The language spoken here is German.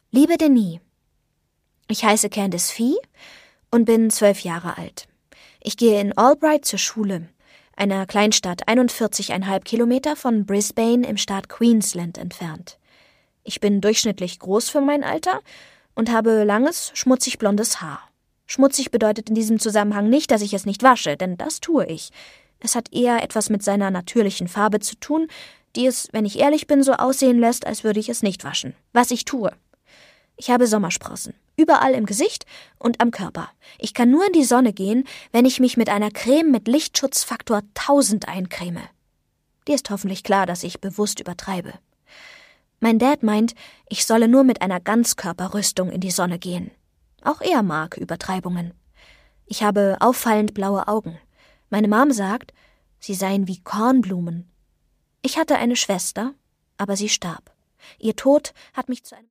Liebe Denis, ich heiße Candice Fee und bin 12 Jahre alt. Ich gehe in Albright zur Schule, einer Kleinstadt 41,5 Kilometer von Brisbane im Staat Queensland entfernt. Ich bin durchschnittlich groß für mein Alter und habe langes, schmutzig blondes Haar. Schmutzig bedeutet in diesem Zusammenhang nicht, dass ich es nicht wasche, denn das tue ich. Es hat eher etwas mit seiner natürlichen Farbe zu tun, die es, wenn ich ehrlich bin, so aussehen lässt, als würde ich es nicht waschen. Was ich tue. Ich habe Sommersprossen. Überall im Gesicht und am Körper. Ich kann nur in die Sonne gehen, wenn ich mich mit einer Creme mit Lichtschutzfaktor 1000 eincreme. Dir ist hoffentlich klar, dass ich bewusst übertreibe. Mein Dad meint, ich solle nur mit einer Ganzkörperrüstung in die Sonne gehen. Auch er mag Übertreibungen. Ich habe auffallend blaue Augen. Meine Mom sagt, sie seien wie Kornblumen. Ich hatte eine Schwester, aber sie starb. Ihr Tod hat mich zu einem